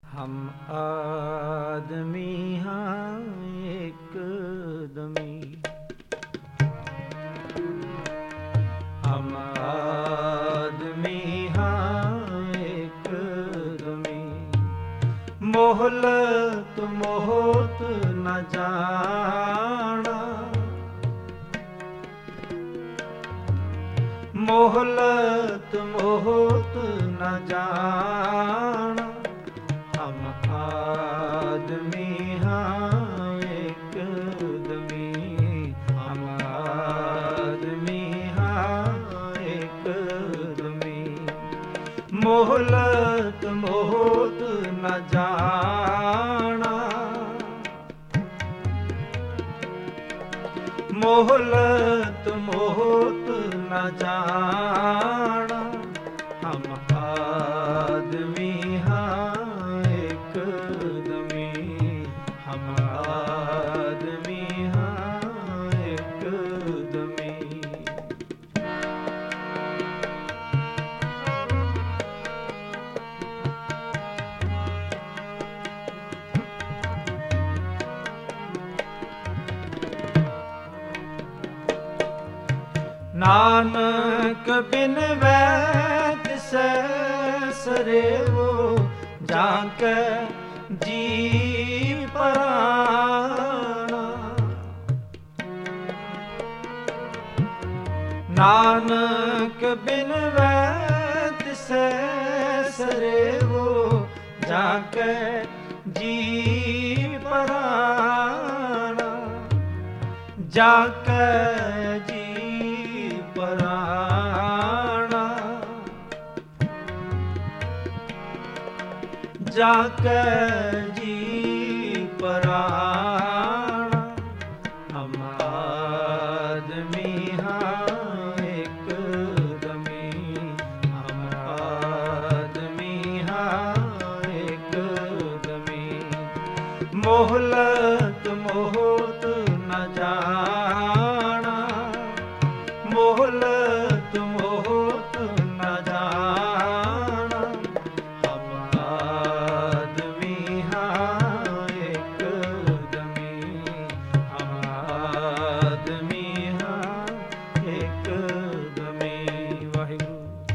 ਹਮ ਆਦਮੀ ਹਾਂ ਇੱਕ ਦਮੀ, ਹਮ ਆਦਮੀ ਹਾਂ ਇੱਕ ਦਮੀ, ਮੋਹਲਤ ਮੋਹਤ ਨ ਜਾਣਾ, ਮੋਹਲਤ ਮੋਹਤ ਨ ਜਾਣਾ, ਹਮ ਆਦਮੀ ਹਾਂ ਇੱਕ ਦਮੀ, ਹਮ ਆਦਮੀ ਹਾਂ ਇੱਕ ਦਮੀ, ਮੋਹਲਤ ਮੋਹਤ ਨ ਜਾਣਾ, ਮੋਹਲਤ ਮੋਹਤ ਨ ਜਾਣਾ, ਹਮ ਆਦਮੀ ਹਾਂ ਇੱਕ ਦਮੀ, ਹਮ ਆਦਮੀ ਹਾਂ ਇੱਕ ਦਮੀ। ਨਾਨਕ ਬਿਨ ਵੈਦ ਸੈ ਸਰੇਵੋ, ਜਾਂ ਕੈ ਜੀ ਪਰਾਣਾ, ਨਾਨਕ ਬਿਨ ਵੈਦ ਸੈ ਸਰੇਵੋ, ਜਾਂ ਕੈ ਜੀ ਪਰਾਣਾ, ਜਾਂ ਕੈ ਜੀ ਪਰਾਣਾ, ਜਾਂ ਕੈ ਜੀ ਪਰਾਣਾ, ਹਮ ਆਦਮੀ ਹਾਂ ਇੱਕ ਦਮੀ, ਹਮ ਆਦਮੀ ਹਾਂ ਇੱਕ ਦਮੀ, ਮੋਹਲਤ ਮੋਹਤ ਨ ਜਾਣਾ, ਮੋਹਲਤ ਮੋਹਤ ਨ ਜਾਣਾ, ਹਮ ਆਦਮੀ ਹਾਂ ਇੱਕ ਦਮੀ, ਹਮ ਆਦਮੀ ਹਾਂ ਇੱਕ ਦਮੀ। ਵਾਹਿਗੁਰੂ।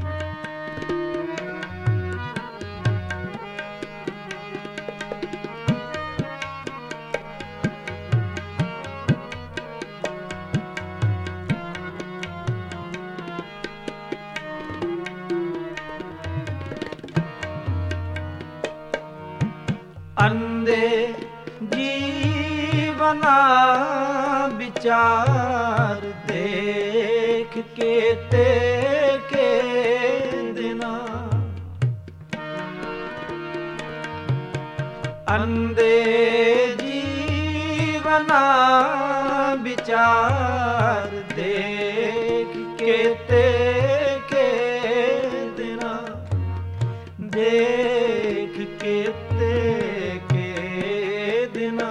ਅੰਧੇ ਜੀਵਨਾ ਵਿਚਾਰ, ਦੇਖ ਕੇ ਤੇ ਕੇ ਦਿਨਾ, ਅੰਧੇ ਜੀਵਨਾ ਵਿਚਾਰ, ਦੇਖ ਕੇ ਤੇ ਕੇ ਦਿਨਾ, ਦੇਖ ਕੇ ਤੇ ਕੇ ਦਿਨਾ,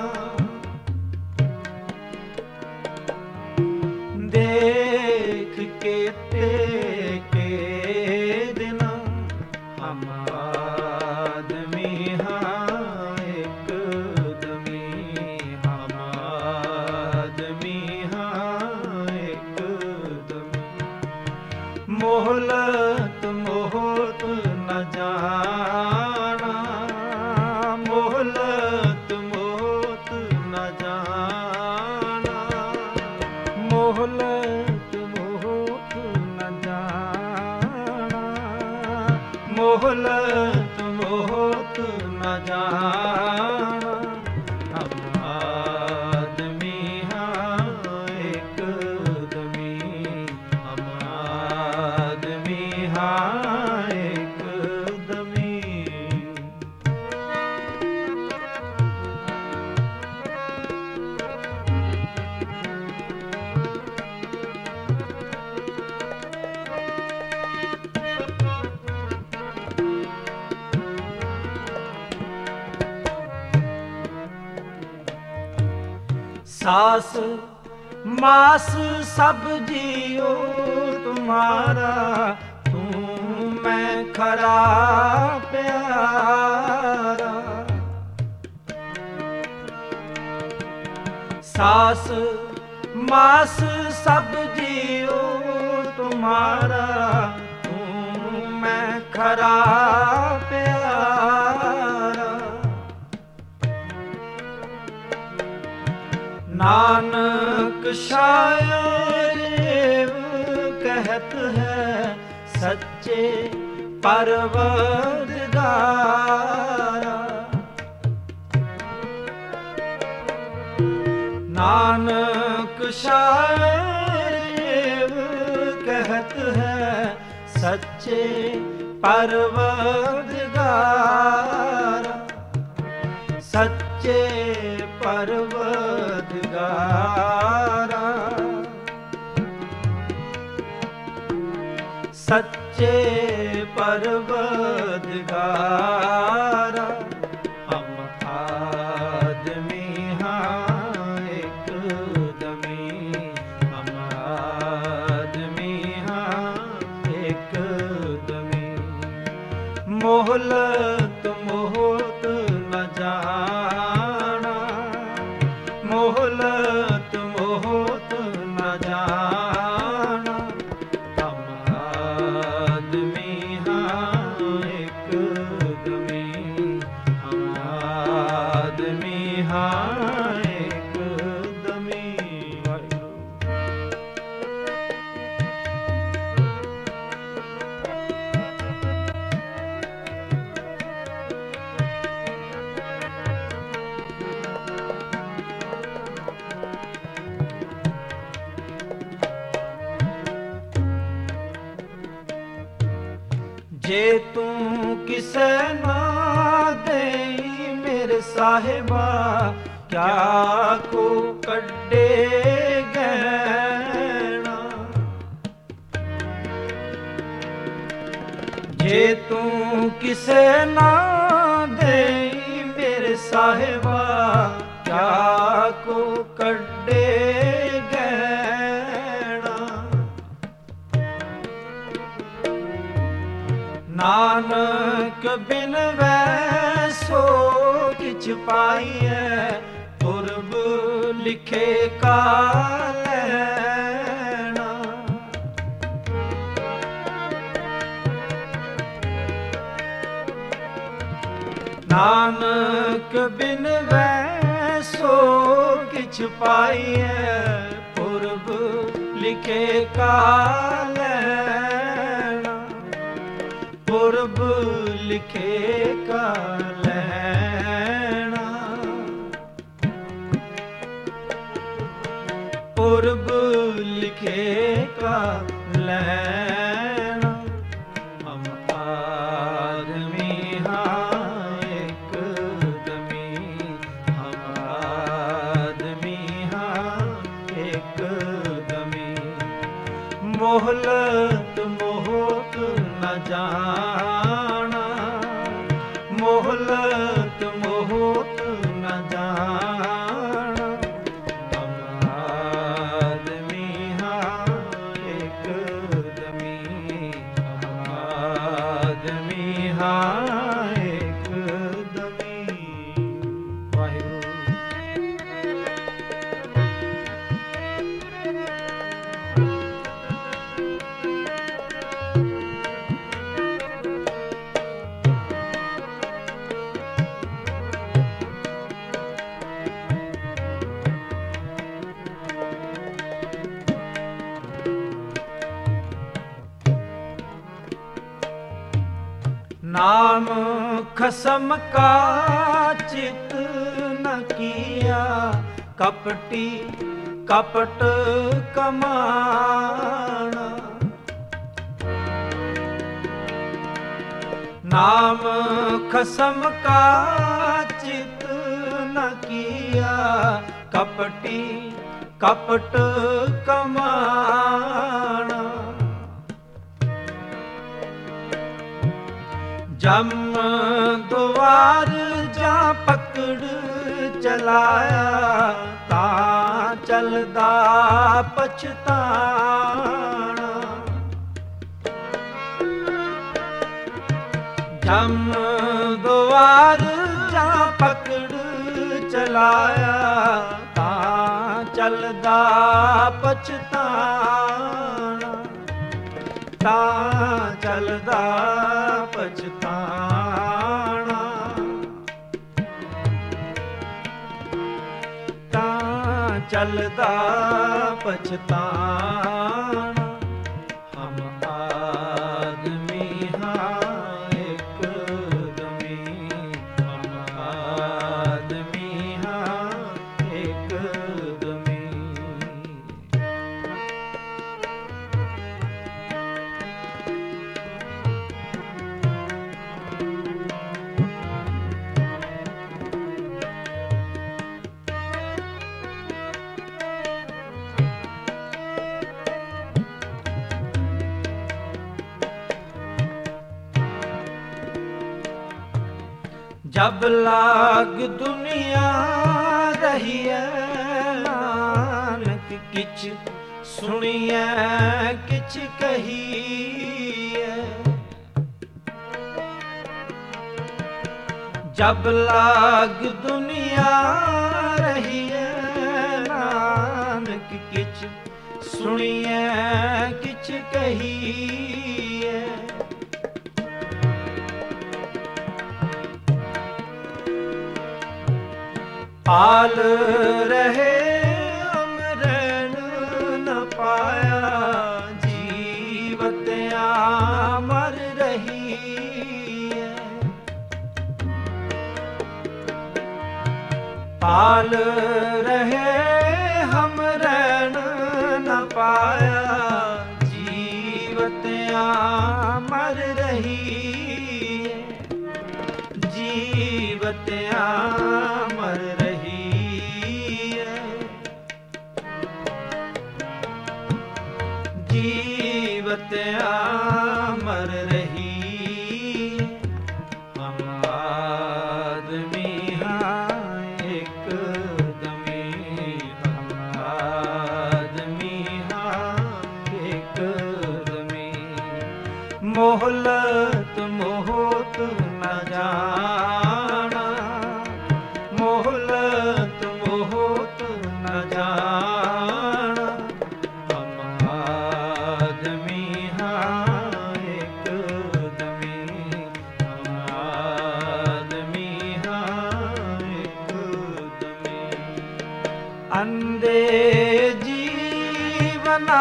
ਦੇਖ ਕੇ ਤੇ ਕੇ ਦਿਨਾ, ਹਮ ਆਦਮੀ ਹਾਂ ਇੱਕ ਦਮੀ, ਹਮ ਆਦਮੀ ਹਾਂ ਇੱਕ ਦਮੀ, ਮੋਹਲਤ ਮੋਹਤ ਨ ਜਾਣਾ, ਮੋਹਲਤ ਮੋਹਤ ਨ ਜਾਣਾ, ਮੋਹਲਤ ਮੋਹਤ ਨ ਜਾਣਾ, ਮੋਹਲਤ ਮੋਹਤ ਨ ਜਾਣਾ, ਹਮ ਆਦਮੀ ਹਾਂ ਇੱਕ ਦਮੀ, ਹਮ ਆਦਮੀ ਹਾਂ ਇੱਕ ਦਮੀ। ਸਾਸ ਮਾਸ ਸਭ ਜੀਓ ਤੁਮਾਰਾ, ਤੂੰ ਮੈਂ ਖਰਾ ਪਿਆਰਾ, ਸਾਸ ਮਾਸ ਸਭ ਜੀਉ ਤੁਮਾਰਾ, ਤੂੰ ਮੈਂ ਖਰਾ ਪਿਆਰਾ। ਨਾਨਕ ਸ਼ਾਇਰ ਕਹਿਤ ਹੈ, ਸੱਚੇ ਪਰਵਰਦਿਗਾਰਾ। ਨਾਨਕ ਸ਼ਾਇਰ ਕਹਿਤ ਹੈ, ਸੱਚੇ ਪਰਵਰਦਿਗਾਰਾ। ਸੱਚੇ ਪਰਵਰਦਿਗਾਰਾ। ਸੱਚੇ ਪਰਵਰਦਿਗਾਰਾ। ਹਮ ਆਦਮੀ ਹਾਂ ਇੱਕ ਦਮੀ, ਹਮ ਆਦਮੀ ਹਾਂ ਇੱਕ ਦਮੀ। ਮੋਹਲਤ ਮੋਹਤ ਨ ਜਾਣਾ, ਮੋਹਲਤ ਮੋਹਤ ਨ ਜਾਣਾ। ਹਮ ਆਦਮੀ ਹਾਂ ਇੱਕ ਦਮੀ, ਹਮ ਆਦਮੀ ਹਾਂ ਇੱਕ ਦਮੀ। ਵਾਹਿਗੁਰੂ। ਜੇ ਤੂੰ ਕਿਸੇ ਨਾ ਦੇਈ ਮੇਰੇ ਸਾਹਿਬਾ, ਕਿਆ ਕੋ ਕੱਢੇ ਗਹਿਣਾ। ਜੇ ਤੂੰ ਕਿਸੇ ਨਾ ਦੇਈ ਮੇਰੇ ਸਾਹਿਬਾ, ਕਿਆ ਕੋ ਕੱਢੇ ਗਹਿਣਾ। ਨਾਨਕ ਬਿਨ ਵੈਸੋ ਕਿਛ ਪਾਈਐ, ਪੁਰਬ ਲਿਖੇ ਕਾ ਲੈਣਾ। ਨਾਨਕ ਬਿਨ ਵੈਸੋ ਕਿਛ ਪਾਈਐ, ਪੁਰਬ ਲਿਖੇ ਕਾ ਲੈਣਾ। ਪੁਰਬ ਲਿਖੇ ਕਾ ਲੈਣਾ। ਪੁਰਬ ਲਿਖੇ ਕਾ ਲੈਣਾ। ਹਮ ਆਦਮੀ ਹਾਂ ਇੱਕ ਦਮੀ, ਹਮ ਆਦਮੀ ਹਾਂ ਇੱਕ ਦਮੀ। ਮੋਹਲਤ ਮੋਹਤ ਨ ਜਾਣਾ, ਮੋਹਲਤ ਮੋਹਤ ਨ ਜਾਣਾ। ਹਮ ਆਦਮੀ ਹਾਂ ਇੱਕ ਦਮੀ, ਹਮ ਆਦਮੀ ਹਾਂ ਇੱਕ ਦਮੀ। ਵਾਹਿਗੁਰੂ। नाम खसम का चित न किया, कपटी कपट कमाना। नाम खसम का चित न किया, कपटी कपट कमाना। जम द्वार जा पकड़ चलाया, ता चलदा पछताना। जम द्वार जा पकड़ चलाया, ता ਚੱਲਦਾ ਪਛਤਾਣਾ, ਤਾਂ ਚੱਲਦਾ ਪਛਤਾਣਾ, ਤਾਂ ਚੱਲਦਾ ਪਛਤਾਣਾ। ਹਮ ਆਦਮੀ ਹਾਂ ਇੱਕ ਦਮੀ, ਹਮ ਆਦਮੀ ਹਾਂ ਇੱਕ ਦਮੀ। जब लाग दुनिया रहिए, नानक किछ सुनिए किछ कहिए। जब लाग दुनिया रहिए, नानक किछ सुनिए किछ कहिए। पाल रहे अमरन न पाया, जीवत मर रही है। पाल रहे हमरन न पाया, जीवत मर रही है। जीवत मर जीवत मर रही। हम आदमी हाँ एक दमी, हम आदमी हाँ एक दमी। मोहलत मोहत न जाना, मोहलत मोहत न जाना। अंधे जीवना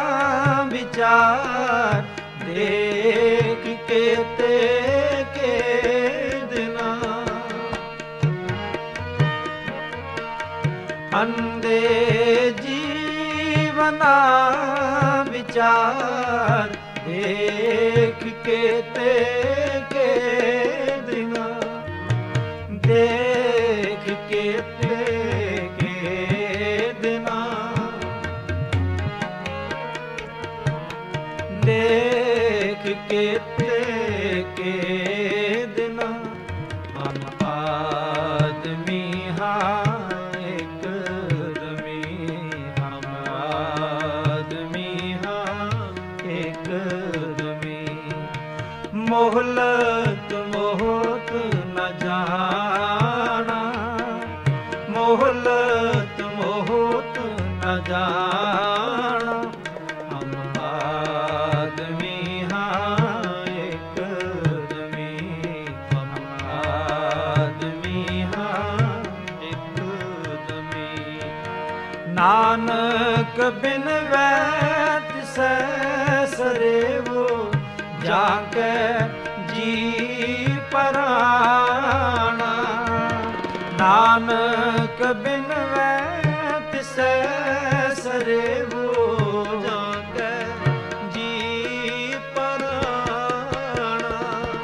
विचार, देख के ते के दिना। अंधे जीवना विचार, देख के ते के दिना। देख के ते देख के ते के दिना। हम आदमी हाँ एक दमी, हम आदमी हाँ एक दमी। मोहलत मोहत न जाना, मोहलत मोहत न जाना। नानक बिन वैत सरेवो, जाके जी पराना। नानक बिन वैत सरेवो, जाके जी पराना।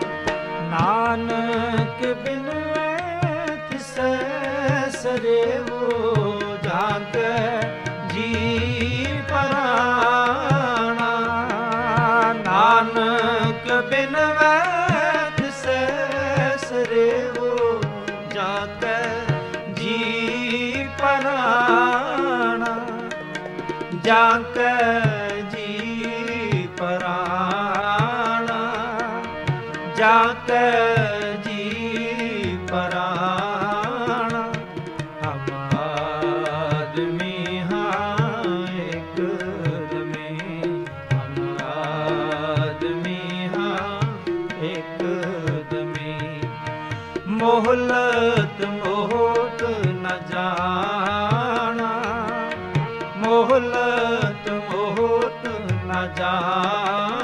नानक बिन वैत सरेवो, जाके जी पराना। नानक बिन वैत सरेवो, जाके जी पराना। जाके जी पराना, जाके जी पराना। हम आदमी हाँ ਇੱਕ ਦਮੀ। ਮੋਹਲਤ ਮੋਹਤ ਨ ਜਾਣਾ, ਮੋਹਲਤ ਮੋਹਤ ਨ ਜਾਣਾ।